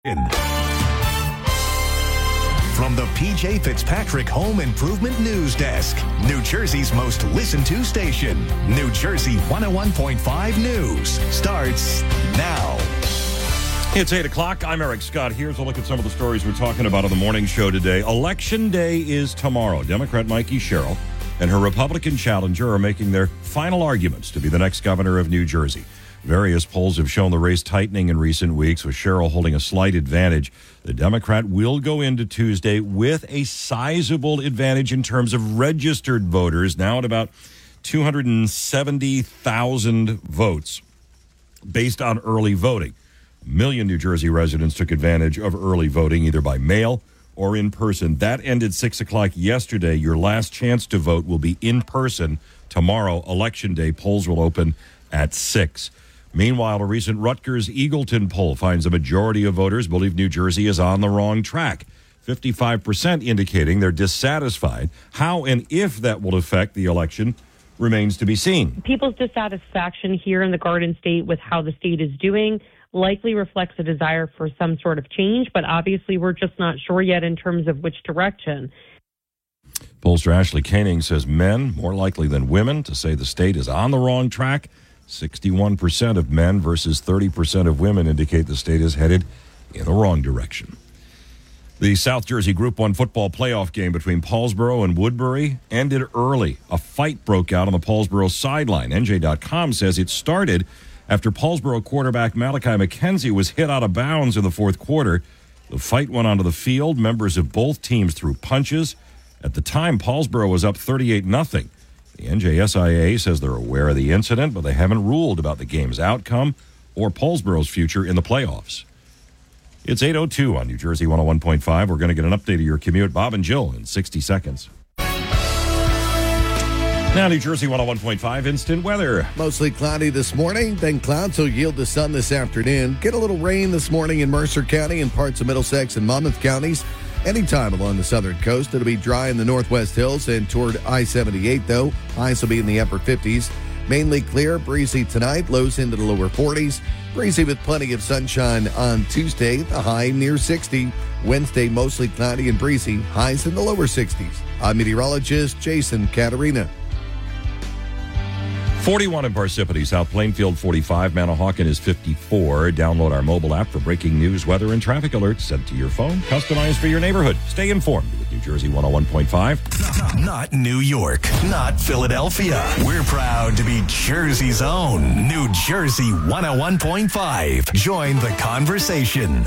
From the PJ Fitzpatrick Home Improvement News Desk, New Jersey's most listened to station, New Jersey 101.5 News starts now. It's 8 o'clock. I'm Eric Scott. Here's a look at some of the stories we're talking about on the morning show today. Election Day is tomorrow. Democrat Mikey Sherrill and her Republican challenger are making their final arguments to be the next governor of New Jersey. Various polls have shown the race tightening in recent weeks, with Sherrill holding a slight advantage. The Democrat will go into Tuesday with a sizable advantage in terms of registered voters, now at about 270,000 votes based on early voting. 1 million New Jersey residents took advantage of early voting, either by mail or in person. That ended 6 o'clock yesterday. Your last chance to vote will be in person tomorrow, Election Day. Polls will open at 6. Meanwhile, a recent Rutgers-Eagleton poll finds a majority of voters believe New Jersey is on the wrong track. 55% indicating they're dissatisfied. How and if that will affect the election remains to be seen. People's dissatisfaction here in the Garden State with how the state is doing likely reflects a desire for some sort of change, but obviously we're just not sure yet in terms of which direction. Pollster Ashley Koenig says men, more likely than women, to say the state is on the wrong track. 61% of men versus 30% of women indicate the state is headed in the wrong direction. The South Jersey Group 1 football playoff game between Paulsboro and Woodbury ended early. A fight broke out on the Paulsboro sideline. NJ.com says it started after Paulsboro quarterback Malachi McKenzie was hit out of bounds in the fourth quarter. The fight went onto the field. Members of both teams threw punches. At the time, Paulsboro was up 38-0. The NJSIA says they're aware of the incident, but they haven't ruled about the game's outcome or Paulsboro's future in the playoffs. It's 8:02 on New Jersey 101.5. We're going to get an update of your commute. Bob and Jill in 60 seconds. Now, New Jersey 101.5 instant weather. Mostly cloudy this morning, then clouds will yield to sun this afternoon. Get a little rain this morning in Mercer County and parts of Middlesex and Monmouth counties. Anytime along the southern coast. It'll be dry in the northwest hills and toward I-78, though. Highs will be in the upper 50s. Mainly clear, breezy tonight, lows into the lower 40s. Breezy with plenty of sunshine on Tuesday, the high near 60. Wednesday, mostly cloudy and breezy, highs in the lower 60s. I'm meteorologist Jason Caterina. 41 in Parsippany, South Plainfield 45, Manahawkin is 54. Download our mobile app for breaking news, weather, and traffic alerts sent to your phone, customized for your neighborhood. Stay informed with New Jersey 101.5. Not New York, not Philadelphia. We're proud to be Jersey's own New Jersey 101.5. Join the conversation.